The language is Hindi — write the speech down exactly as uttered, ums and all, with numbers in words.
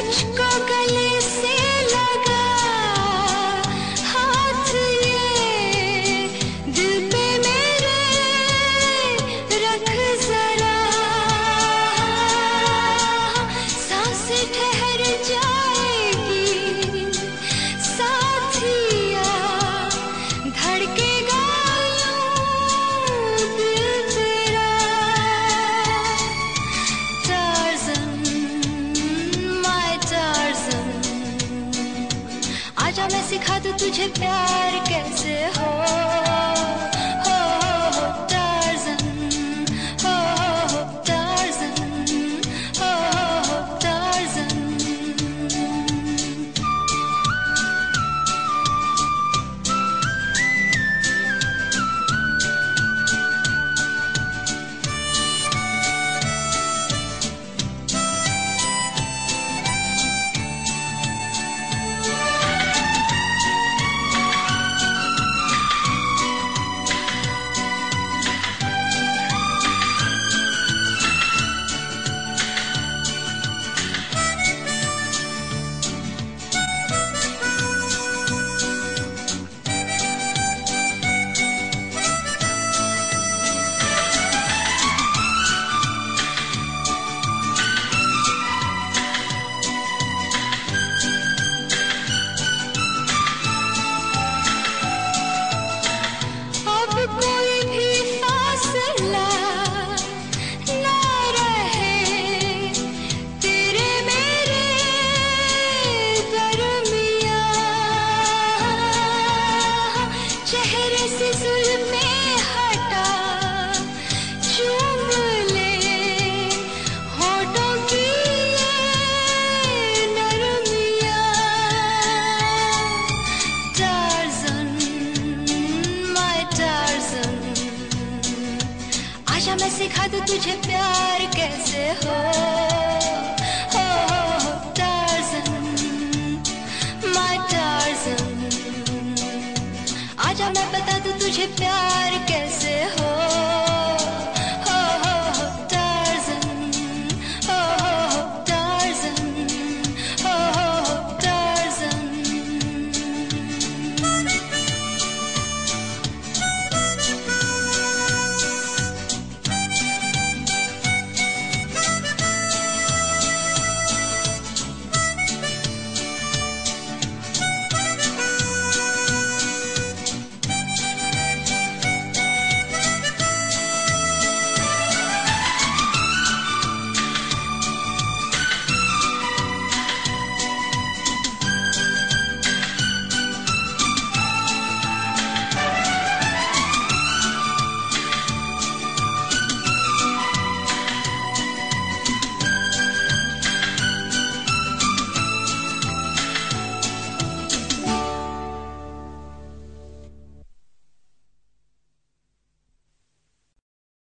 मुझको गले से लगा हाथ ये दिल पे मेरे रख जरा, सांसें ठहर जाएगी साथिया, धड़केगा यूं दिल तेरा। टार्ज़न माय टार्ज़न, आजा मैं सिखा दूं तुझे प्यार कैसे हो। हो हो टार्ज़न, हो हो टार्ज़न, हो हो टार्ज़न। कोई भी फासला ना रहे तेरे मेरे दरमियां, चेहरे से जुल्फ़ें हटा चूम ले होठों की ये नरमियां। टार्ज़न माय टार्ज़न, आजा मैं सिखा दूं तुझे प्यार कैसे हो। हो हो टार्ज़न माय टार्ज़न, आजा मैं बता दूं तुझे प्यार कैसे